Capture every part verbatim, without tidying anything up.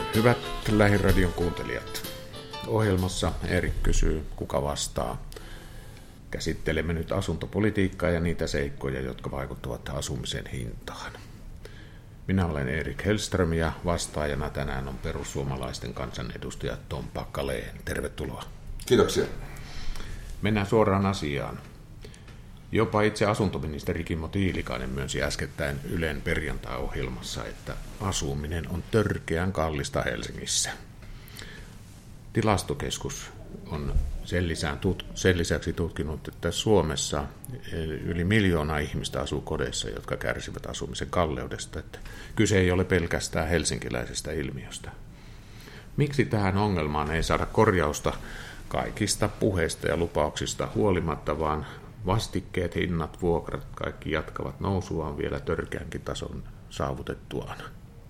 Hyvät Lähiradion kuuntelijat, ohjelmassa Erik kysyy, kuka vastaa. Käsittelemme nyt asuntopolitiikkaa ja niitä seikkoja, jotka vaikuttavat asumisen hintaan. Minä olen Erik Hellström ja vastaajana tänään on perussuomalaisten kansanedustaja Tom Packalén. Tervetuloa. Kiitoksia. Mennään suoraan asiaan. Jopa itse asuntoministeri Kimmo Tiilikainen myönsi äskettäin Ylen perjantai-ohjelmassa, että asuminen on törkeän kallista Helsingissä. Tilastokeskus on sen lisäksi tutkinut, että Suomessa yli miljoona ihmistä asuu kodeissa, jotka kärsivät asumisen kalleudesta. Että kyse ei ole pelkästään helsinkiläisestä ilmiöstä. Miksi tähän ongelmaan ei saada korjausta kaikista puheista ja lupauksista huolimatta, vaan vastikkeet, hinnat, vuokrat, kaikki jatkavat nousuaan vielä törkeänkin tason saavutettuaan?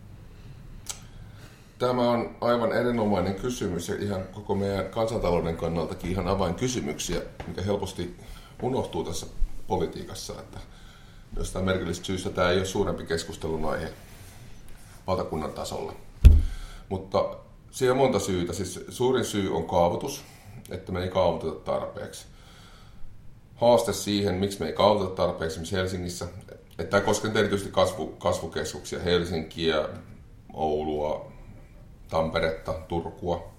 Tämä on aivan erinomainen kysymys ja ihan koko meidän kansantalouden kannaltakin ihan avainkysymyksiä, mikä helposti unohtuu tässä politiikassa, että jostain merkillisestä syystä tämä ei ole suurempi keskustelun aihe valtakunnan tasolla. Mutta siihen on monta syytä. Siis suurin syy on kaavoitus, että me ei kaavoiteta tarpeeksi. Haaste siihen, miksi me ei kaavoiteta tarpeeksi esimerkiksi Helsingissä, että tämä koskee erityisesti kasvu, kasvukeskuksia, Helsinkiä, Oulua, Tamperetta, Turkua.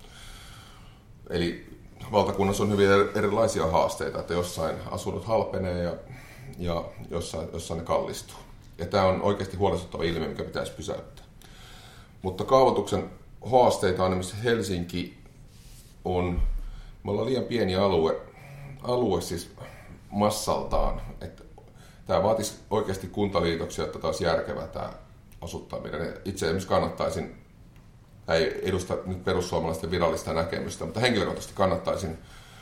Eli valtakunnassa on hyvin erilaisia haasteita, että jossain asunnot halpenee ja, ja jossain, jossain ne kallistuu. Ja tämä on oikeasti huolestuttava ilmiö, mikä pitäisi pysäyttää. Mutta kaavoituksen haasteita on esimerkiksi Helsinki on, me ollaan liian pieni alue, alue siis massaltaan, että tämä vaatisi oikeasti kuntaliitoksia, että taas järkevä tämä asuttaminen. Itse esimerkiksi kannattaisin, ei edusta nyt perussuomalaisten virallista näkemystä, mutta henkilökohtaisesti kannattaisin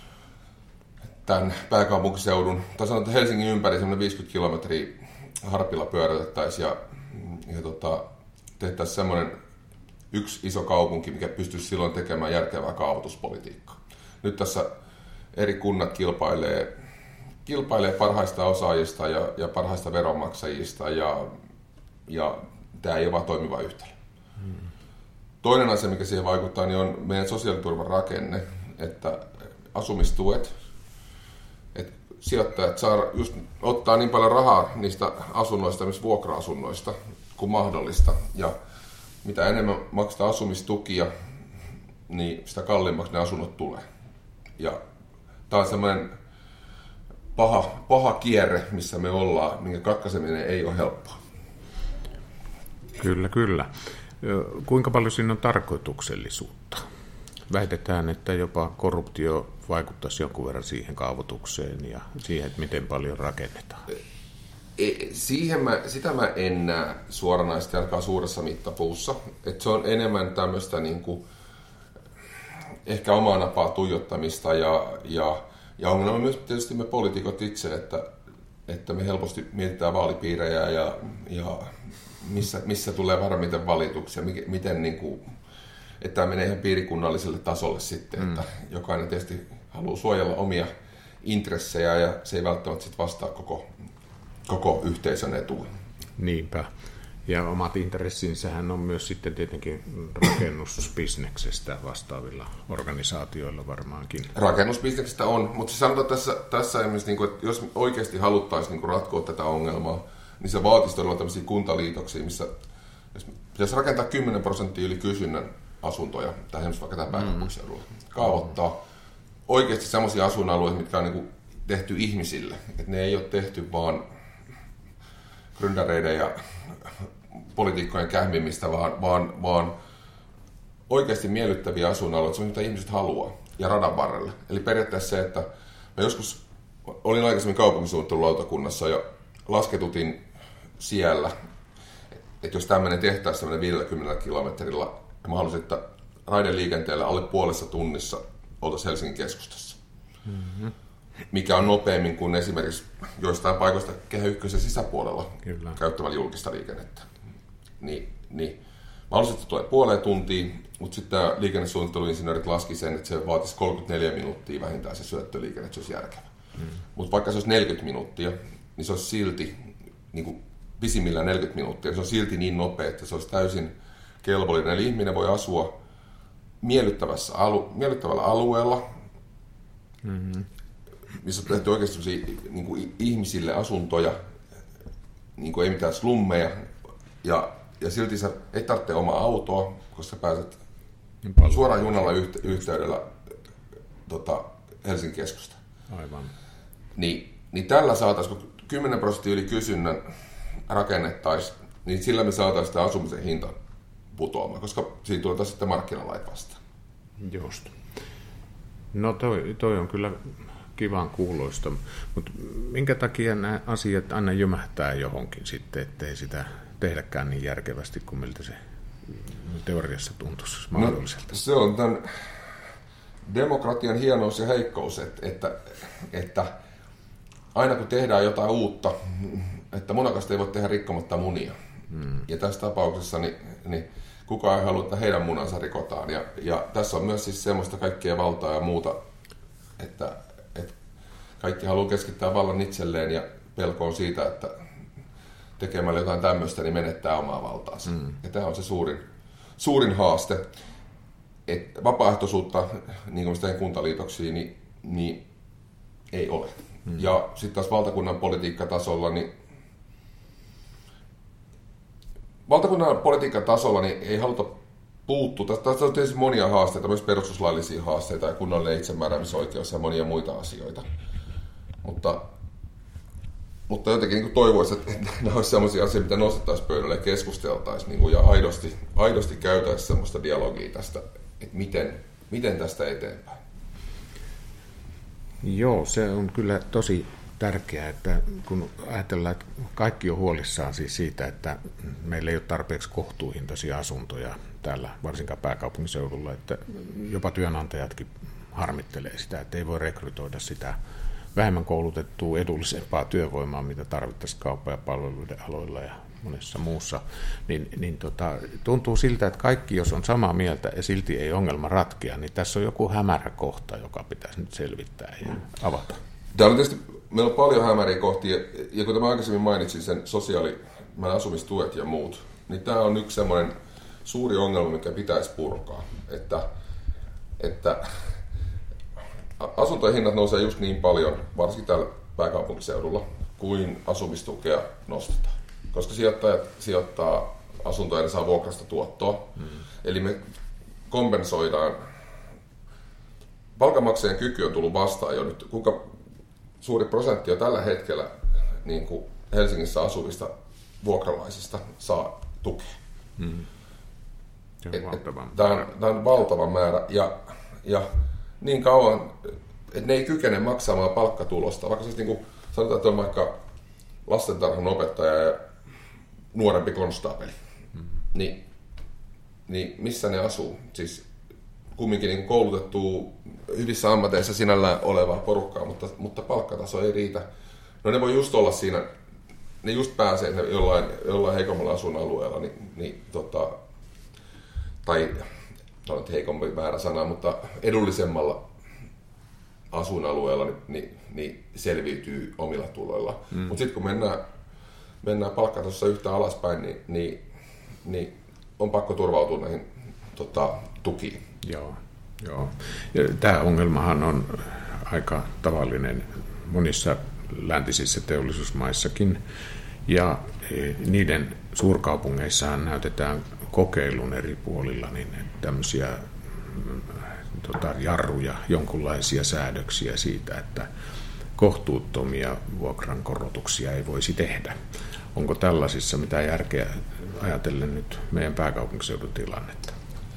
tämän pääkaupunkiseudun, tai sanotaan Helsingin ympäri semmoinen viisikymmentä kilometriä harpilla pyörätettäisiin ja, ja tota, tehtäisiin semmoinen yksi iso kaupunki, mikä pystyisi silloin tekemään järkevää kaavoituspolitiikkaa. Nyt tässä eri kunnat kilpailee, kilpailee parhaista osaajista ja, ja parhaista veronmaksajista ja, ja tämä ei ole vaan toimiva yhtälö. Hmm. Toinen asia, mikä siihen vaikuttaa, niin on meidän sosiaaliturvan rakenne, että asumistuet, että sijoittajat saa just ottaa niin paljon rahaa niistä asunnoista, missä vuokra-asunnoista kuin mahdollista. Ja mitä enemmän maksetaan asumistukia, niin sitä kalliimmaksi ne asunnot tulee. Ja tämä on semmoinen paha, paha kierre, missä me ollaan, minkä katkaiseminen ei ole helppoa. Kyllä, kyllä. Kuinka paljon siinä on tarkoituksellisuutta? Väitetään, että jopa korruptio vaikuttaisi jonkun verran siihen kaavoitukseen ja siihen, että miten paljon rakennetaan. Siihen mä, sitä mä en näe suoranaisesti ainakaan suuressa mittapuussa. Että se on enemmän tämmöistä niin kuin ehkä omaa napaa tuijottamista ja, ja, ja ongelma myös tietysti me poliitikot itse, että, että me helposti mietitään vaalipiirejä ja, ja missä, missä tulee varmiten valituksia, miten, miten niin kuin, että tämä menee ihan piirikunnalliselle tasolle sitten, mm. että jokainen tietysti haluaa suojella omia intressejä ja se ei välttämättä sit vastaa koko, koko yhteisön etua. Niinpä. Ja omat intressinsähän on myös sitten tietenkin rakennusbisneksestä vastaavilla organisaatioilla varmaankin. Rakennusbisneksestä on, mutta sanotaan tässä, tässä että jos oikeasti haluttaisiin ratkoa tätä ongelmaa, niin se vaatisi todella tämmöisiä kuntaliitoksia, missä jos pitäisi rakentaa kymmenen prosenttia yli kysynnän asuntoja, tai esimerkiksi vaikka tämä pääkaupunkiseudulla, kaavoittaa oikeasti semmoisia asuinalueita, mitkä on niin kuin tehty ihmisille, että ne ei ole tehty vaan gründereiden ja poliitikkojen kähmimistä, vaan, vaan, vaan oikeasti miellyttäviä asuinalueita, se on mitä ihmiset haluaa, ja radan varrella. Eli periaatteessa se, että mä joskus olin aikaisemmin kaupunkisuunnittelulautakunnassa ja lasketutin siellä, että jos tämmöinen tehtäisiin tämmöinen viidelläkymmenellä kilometrillä, ja mä haluaisin, että raideliikenteellä alle puolessa tunnissa oltaisiin Helsingin keskustassa. Mm-hmm. Mikä on nopeammin kuin esimerkiksi joistain paikoista Kehä Ykkösen sisäpuolella Kyllä. käyttämällä julkista liikennettä. Niin, niin. Mä haluaisin, että tulee puoleen tuntiin, mutta sitten tämä liikennesuunnitteluinsinöörit laski sen, että se vaatisi kolmekymmentäneljä minuuttia vähintään se syöttöliikenne, että se olisi järkevä. Mm. Mutta vaikka se olisi neljäkymmentä minuuttia, niin se olisi silti, niin kuin pisimmillään neljäkymmentä minuuttia, se on silti niin nopea, että se olisi täysin kelvollinen. Eli ihminen voi asua miellyttävässä alu, miellyttävällä alueella, mm-hmm. missä on tehty oikeasti niin kuin ihmisille asuntoja, niin kuin ei mitään slummeja, ja, ja silti sä ei tarvitse omaa autoa, koska pääset niin suoraan junalla yhte, yhteydellä tota, Helsingin keskusta. Aivan. Niin, niin tällä saataisiin, kun kymmenen prosenttia yli kysynnän rakennettaisiin, niin sillä me saataisiin sitä asumisen hinta putoamaan, koska siitä tulee taas sitten markkinalait vastaan. Just. No toi, toi on kyllä kivan kuuloista, mutta minkä takia nämä asiat aina jymähtää johonkin sitten, ettei sitä tehdäkään niin järkevästi kuin miltä se teoriassa tuntuisi mahdolliselta? No, se on tämän demokratian hienous ja heikkous, että, että, että aina kun tehdään jotain uutta, että munakasta ei voi tehdä rikkomatta munia. Hmm. Ja tässä tapauksessa niin, niin kukaan ei halua, että heidän munansa rikotaan. Ja, ja tässä on myös siis semmoista kaikkea valtaa ja muuta, että, että kaikki haluaa keskittää vallan itselleen ja pelko on siitä, että tekemällä jotain tämmöistä, niin menettää omaa valtaansa. Hmm. Ja tämä on se suurin, suurin haaste. Että vapaaehtoisuutta, niin kuin sitä kuntaliitoksiin, niin, niin ei ole. Hmm. Ja sitten taas valtakunnan politiikkatasolla, niin valtakunnan politiikkatasolla niin ei haluta puuttua. Tässä on tietysti monia haasteita, myös perustuslaillisia haasteita ja kunnallinen itsemääräämisoikeus ja monia muita asioita. Mutta, mutta jotenkin niin toivoisi, että nämä olisi sellaisia asioita, mitä nostettaisiin pöydälle ja keskusteltaisiin niin ja aidosti, aidosti käytäisiin sellaista dialogia tästä, että miten, miten tästä eteenpäin. Joo, se on kyllä tosi tärkeää, että kun ajatellaan, että kaikki on huolissaan siis siitä, että meillä ei ole tarpeeksi kohtuuhintaisia asuntoja täällä, varsinkaan pääkaupunkiseudulla, että jopa työnantajatkin harmittelee sitä, että ei voi rekrytoida sitä vähemmän koulutettua, edullisempaa työvoimaa, mitä tarvittaisiin kauppa- ja palveluiden aloilla ja monessa muussa, niin, niin tota, tuntuu siltä, että kaikki, jos on samaa mieltä ja silti ei ongelma ratkea, niin tässä on joku hämärä kohta, joka pitäisi nyt selvittää ja avata. Täällä on tietysti, meillä on paljon hämäriä kohtia, ja kun mä aikaisemmin mainitsin sen sosiaali- asumistuet ja muut, niin tämä on yksi semmoinen suuri ongelma, mikä pitäisi purkaa, että, että asuntojen hinnat nousee just niin paljon, varsinkin täällä pääkaupunkiseudulla, kuin asumistukea nostetaan. Koska sijoittajat sijoittaa asuntoja ja saa vuokrasta tuottoa. Mm. Eli me kompensoidaan. Palkanmaksajien kyky on tullut vastaan jo nyt. Kuinka suuri prosentti on tällä hetkellä niin kuin Helsingissä asuvista vuokralaisista saa tukea? Mm. Se on valtava määrä. Tämä on, tämä on valtava määrä. Ja, ja niin kauan, että ne ei kykene maksamaan palkkatulosta. Vaikka siis niin kuin sanotaan, että on vaikka lastentarhan opettaja ja nuorempi konstaapeli, mm. niin, niin missä ne asuu? Siis kumminkin niin koulutettua hyvissä ammateissa sinällään olevaa porukkaa, mutta, mutta palkkataso ei riitä. No ne voi just olla siinä, ne just pääsee ne jollain, jollain heikommalla asuinalueella, niin, niin, tota, tai no nyt heikompi väärä sana, mutta edullisemmalla asuinalueella niin, niin, niin selviytyy omilla tuloilla. Mm. Mutta sitten kun mennään mennään palkkatasossa yhtään alaspäin, niin, niin, niin on pakko turvautua näihin tota, tukiin. Joo, joo. Ja tämä ongelmahan on aika tavallinen monissa läntisissä teollisuusmaissakin, ja niiden suurkaupungeissahan näytetään kokeilun eri puolilla niin tämmöisiä tota, jarruja, jonkunlaisia säädöksiä siitä, että kohtuuttomia vuokrankorotuksia ei voisi tehdä. Onko tällaisissa mitään järkeä ajatellen nyt meidän pääkaupunkiseudun tilannetta?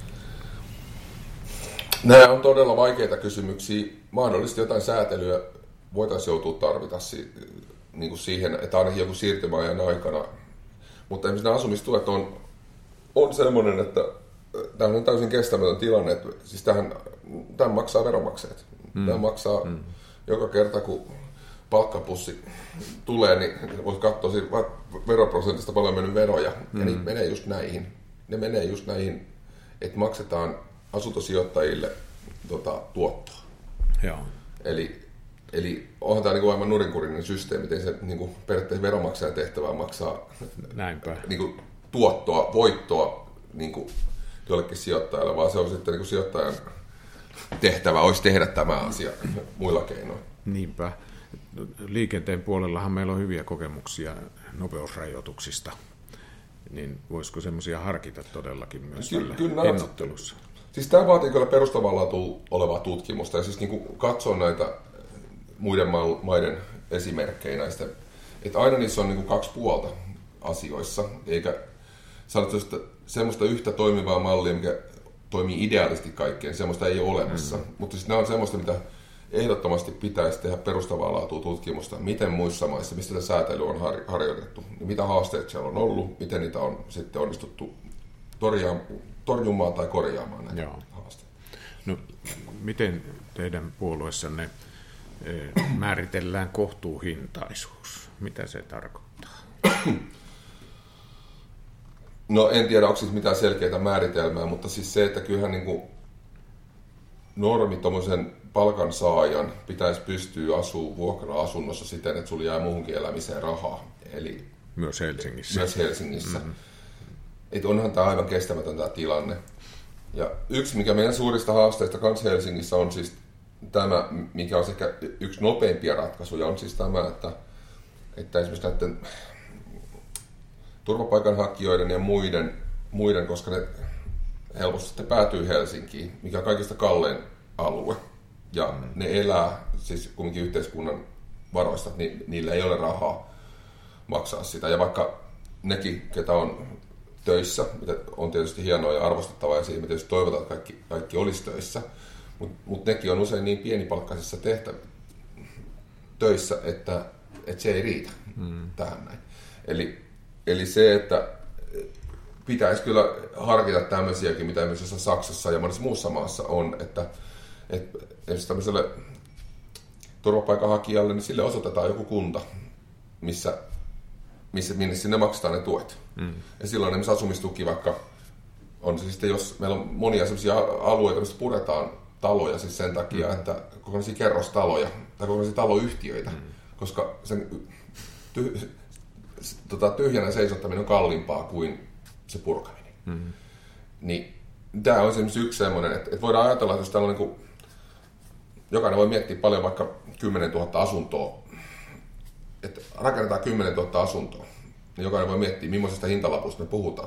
Nämä on todella vaikeita kysymyksiä. Mahdollisesti jotain säätelyä voitaisiin joutua tarvita niin kuin siihen, että ainakin joku siirtymäajan aikana. Mutta esimerkiksi nämä asumistuet on, on sellainen, että tämä on täysin kestämätön tilanne. Että siis tähän, tähän maksaa veronmaksajat. Mm. Tämä maksaa mm. joka kerta, kun palkkapussi tulee, niin voisi katsoa siitä veroprosentista paljon mennyt veroja. Mm. Ja niitä menee just näihin. Ne menee just näihin, että maksetaan asuntosijoittajille tota, tuottoa. Joo. Eli, eli onhan tämä niin aivan nurinkurinen systeemi, miten se niin kuin periaatteessa veronmaksajan tehtävää maksaa Näinpä. Niin kuin tuottoa, voittoa niin kuin jollekin sijoittajalle, vaan se on sitten niin kuin sijoittajan tehtävä olisi tehdä tämä asia muilla keinoin. Niinpä. Liikenteen puolellahan meillä on hyviä kokemuksia nopeusrajoituksista, niin voisiko semmoisia harkita todellakin myös Ky- kyllä, hinnoittelussa? Siis tämä vaatii kyllä perustavanlaatuista olevaa tutkimusta ja siis niin kuin katsoa näitä muiden maiden esimerkkejä näistä, että aina niissä on niin kuin kaksi puolta asioissa, eikä sanotaan semmoista yhtä toimivaa mallia, mikä toimii ideaalisesti kaikkeen, semmoista ei ole olemassa, mm. mutta siis nämä on semmoista, mitä ehdottomasti pitäisi tehdä perustavaa laatua tutkimusta, miten muissa maissa, mistä tämä säätely on har- harjoitettu, niin mitä haasteet siellä on ollut, miten niitä on sitten onnistuttu torjumaan tai korjaamaan näitä Joo. haasteita. No, miten teidän puolueessanne määritellään kohtuuhintaisuus? Mitä se tarkoittaa? No en tiedä, onko siis mitään selkeää määritelmää, mutta siis se, että kyllähän niin kuin normi tuommoisen palkansaajan pitäisi pystyä asumaan vuokra-asunnossa siten, että sulla jää muuhunkin elämiseen rahaa. Eli myös Helsingissä. Myös Helsingissä. Mm-hmm. Että onhan tämä aivan kestämätön tämä tilanne. Ja yksi, mikä meidän suurista haasteista kans Helsingissä on siis tämä, mikä on sekä yksi nopeimpia ratkaisuja, on siis tämä, että, että esimerkiksi näiden turvapaikanhakijoiden ja muiden, muiden, koska ne helposti sitten päätyy Helsinkiin, mikä on kaikista kallein alue. Ja mm. ne elää siis kumminkin yhteiskunnan varoista, niin niillä ei ole rahaa maksaa sitä. Ja vaikka nekin, ketä on töissä, mitä on tietysti hienoa ja arvostettavaa ja siihen me tietysti toivotaan, että kaikki, kaikki olisi töissä, mutta mut nekin on usein niin pienipalkkaisissa tehtä töissä, että, että se ei riitä mm. tähän näin. Eli, eli se, että pitäisi kyllä harkita tämmöisiäkin, mitä esimerkiksi Saksassa ja monessa muussa maassa on, että, että esimerkiksi tämmöiselle turvapaikanhakijalle, niin sille osoitetaan joku kunta, missä, missä minne sinne maksetaan ne tuet. Mm. Ja silloin esimerkiksi asumistuki vaikka on se sitten, jos meillä on monia sellaisia alueita, missä puretaan taloja siis sen takia, mm. että kokonaisia kerrostaloja tai kokonaisia taloyhtiöitä, mm. koska sen tyh, tota, tyhjänä seisottaminen on kalliimpaa kuin se purkaminen. Mm. Niin tämä on esimerkiksi yksi semmoinen, että, että voidaan ajatella, että jos täällä on niin kuin, jokainen voi miettiä paljon vaikka kymmenen tuhatta asuntoa, että rakennetaan kymmenen tuhatta asuntoa, niin jokainen voi miettiä, millaisesta hintalapusta me puhutaan.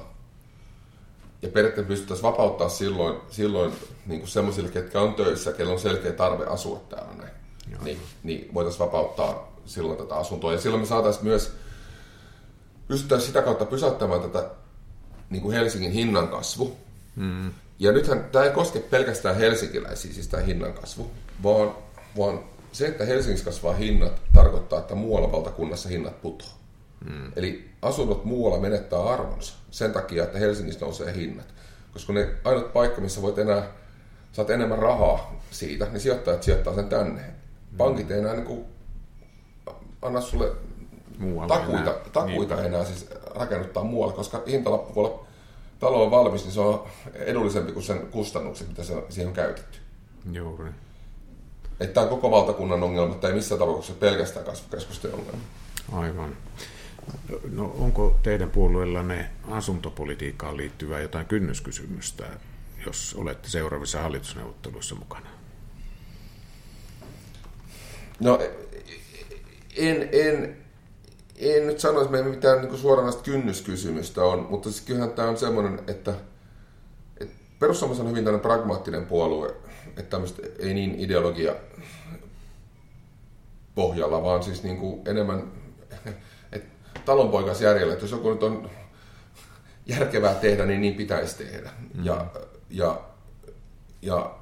Ja periaatteessa pystyttäisiin vapauttaa silloin, silloin niin kuin semmoisille, ketkä on töissä, kellä on selkeä tarve asua täällä näin. Niin, niin voitaisiin vapauttaa silloin tätä asuntoa. Ja silloin me saataisiin myös, pystyttäisiin sitä kautta pysäyttämään tätä niin kuin Helsingin hinnan kasvu. Mm. Ja nythän tämä ei koske pelkästään helsinkiläisiä, siis tämä hinnan kasvu, vaan, vaan se, että Helsingissä kasvaa hinnat, tarkoittaa, että muualla valtakunnassa hinnat putoaa. Mm. Eli asunnot muualla menettää arvonsa sen takia, että Helsingissä nousee hinnat. Koska ne ainut paikka, missä voit enää, saat enemmän rahaa siitä, niin sijoittajat sijoittaa sen tänne. Mm. Pankit ei enää niin kuin anna sulle muualla takuita, enää, takuita niin. enää siis rakennuttaa muualle, koska hintalappu voi olla, talo on valmis, niin se on edullisempi kuin sen kustannukset, mitä se, siihen on käytetty. Juuri. Että tämä on koko valtakunnan ongelma, mutta ei missään tapauksessa pelkästään kasvukeskusten ongelma. Aivan. No, onko teidän puolueellanne asuntopolitiikkaan liittyvää jotain kynnyskysymystä, jos olette seuraavissa hallitusneuvotteluissa mukana? No, en, en, en nyt sano, että meillä mitään niin kuin suoranaista kynnyskysymystä on, mutta siis kyllähän tämä on semmoinen, että, että perussuomalaiset on hyvin tämmöinen pragmaattinen puolue, että tämmöistä ei niin ideologia pohjalla, vaan siis niin kuin enemmän talonpoikaisjärjellä, että jos joku nyt on järkevää tehdä, niin niin pitäisi tehdä. Mm. Ja, ja, ja,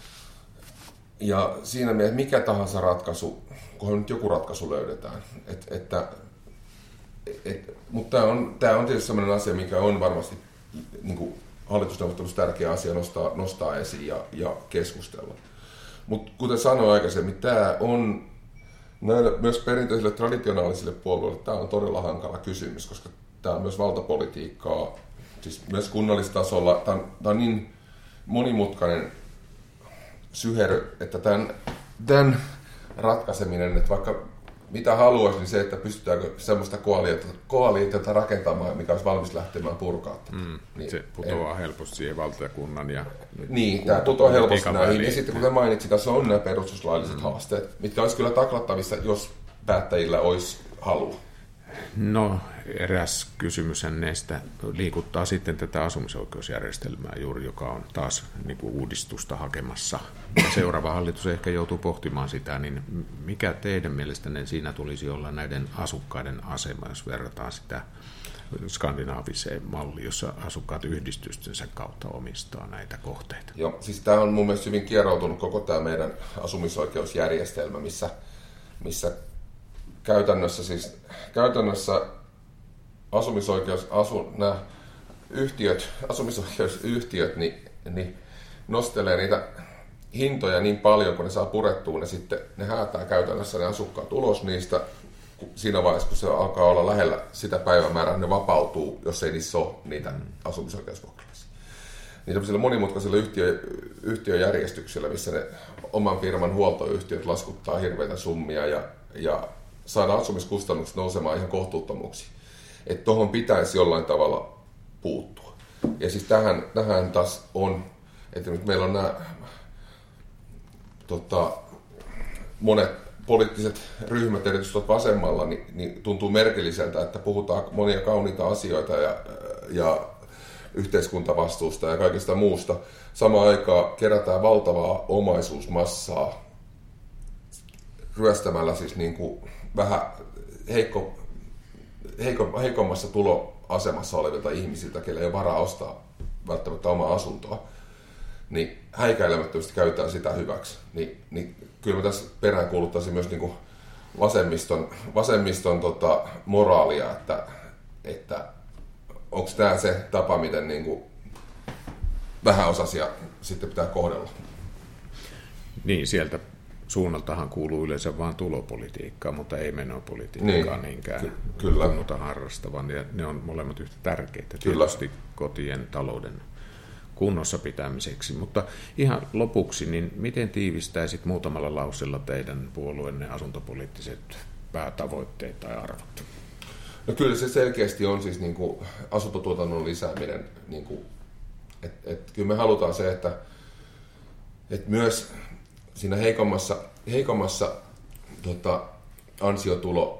ja siinä mielessä mikä tahansa ratkaisu, kunhan nyt joku ratkaisu löydetään. Et, että, et, mutta tämä on, tämä on tietysti sellainen asia, mikä on varmasti niin kuin hallitusneuvottelussa tärkeä asia nostaa, nostaa esiin ja, ja keskustella. Mutta kuten sanoin aikaisemmin, tämä on näille myös perinteisille traditionaalisille puolueille tämä on todella hankala kysymys, koska tämä on myös valtapolitiikkaa, siis myös kunnallistasolla. Tämä on, tämä on niin monimutkainen syherö, että tämän, tämän ratkaiseminen, että vaikka mitä haluaisi, niin se, että pystytäänkö semmoista koalitiota, koalitiota rakentamaan, mikä olisi valmis lähtemään purkaa. Mm, niin, se putoaa en... helposti siihen valtakunnan ja... Niin, tämä putoaa helposti näihin. Ja sitten kuten mainitsin, tässä on nämä perustuslailliset mm. haasteet, mitkä olisi kyllä taklattavissa, jos päättäjillä olisi halua. No, eräs kysymys näistä liikuttaa sitten tätä asumisoikeusjärjestelmää juuri, joka on taas niin kuin uudistusta hakemassa. Ja seuraava hallitus ehkä joutuu pohtimaan sitä, niin mikä teidän mielestänne siinä tulisi olla näiden asukkaiden asema, jos verrataan sitä skandinaaviseen malliin, jossa asukkaat yhdistystensä kautta omistaa näitä kohteita? Joo, siis tämä on mun mielestä hyvin kieroutunut koko tämä meidän asumisoikeusjärjestelmä, missä, missä Käytännössä siis, käytännössä asumisoikeus, asu, nämä yhtiöt, asumisoikeusyhtiöt niin, niin nostelee niitä hintoja niin paljon, kun ne saa purettua, ne sitten ne häätää käytännössä ne asukkaat ulos niistä. Siinä vaiheessa, kun se alkaa olla lähellä sitä päivämäärää, ne vapautuu, jos ei niissä ole niitä asumisoikeusvuokralaisia. Niin tämmöisillä monimutkaisilla yhtiö, yhtiöjärjestyksillä, missä ne oman firman huoltoyhtiöt laskuttaa hirveitä summia ja, ja saada asumiskustannukset nousemaan ihan kohtuuttomuksi. Että tuohon pitäisi jollain tavalla puuttua. Ja siis tähän, tähän taas on, että nyt meillä on nämä tota, monet poliittiset ryhmät, erityisesti vasemmalla, niin, niin tuntuu merkilliseltä, että puhutaan monia kauniita asioita ja, ja yhteiskuntavastuusta ja kaikesta muusta. Samaan aikaan kerätään valtavaa omaisuusmassaa ryöstämällä siis niin kuin vähän heikko, heikko, heikommassa tuloasemassa olevilta ihmisiltä, keillä ei ole varaa ostaa välttämättä omaa asuntoa, niin häikäilemättömästi käytetään sitä hyväksi. Ni, niin kyllä mä tässä perään kuuluttaisin myös niin kuin vasemmiston, vasemmiston tota, moraalia, että, että onko tämä se tapa, miten niin kuin vähäosaisia sitten pitää kohdella. Niin, sieltä suunnaltahan kuuluu yleensä vain tulopolitiikkaa, mutta ei menopolitiikkaa niin, niinkään ky- kyllä. tunnuta harrastavan. Ja ne on molemmat yhtä tärkeitä tietysti kotien talouden kunnossa pitämiseksi. Mutta ihan lopuksi, niin miten tiivistäisit muutamalla lauseella teidän puolueenne asuntopoliittiset päätavoitteet tai arvot? No kyllä se selkeästi on siis niin kuin asuntotuotannon lisääminen. Niin kuin, et, et, kyllä me halutaan se, että et myös siinä heikommassa, heikommassa tota, ansiotulo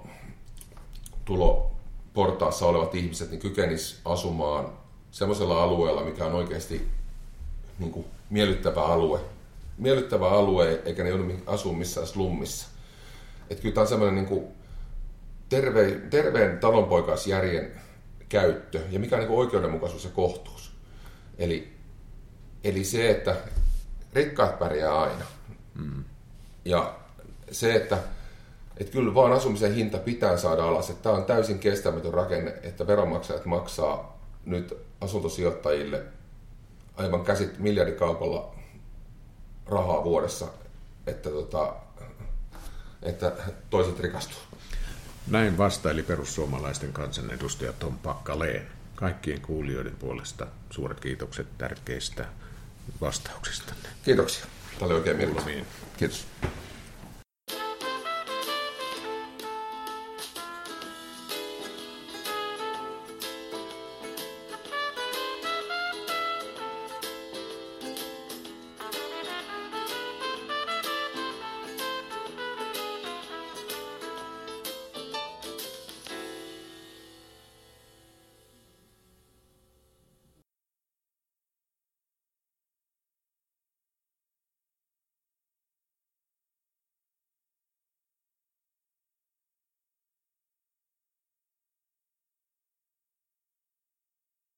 tulo portaassa olevat ihmiset niin kykenis asumaan semmoisella alueella, mikä on oikeasti niin kuin miellyttävä alue. Miellyttävä alue, eikä ne joudu asumaan missään slummissa. Että kyllä tämä on semmoinen niin kuin terve, terveen talonpoikaisjärjen käyttö, ja mikä on niin kuin oikeudenmukaisuus ja kohtuus. Eli, eli se, että rikkaat pärjää aina. Mm. Ja se, että, että kyllä vaan asumisen hinta pitää saada alas. Että tämä on täysin kestämätön rakenne, että veronmaksajat maksaa nyt asuntosijoittajille aivan käsit miljardikaupalla rahaa vuodessa, että, tota, että toiset rikastuu. Näin vastaili perussuomalaisten kansanedustaja Tom Packalén. Kaikkien kuulijoiden puolesta suuret kiitokset tärkeistä vastauksista. Kiitoksia. Tämä oli oikein miellyttävää. Kiitos.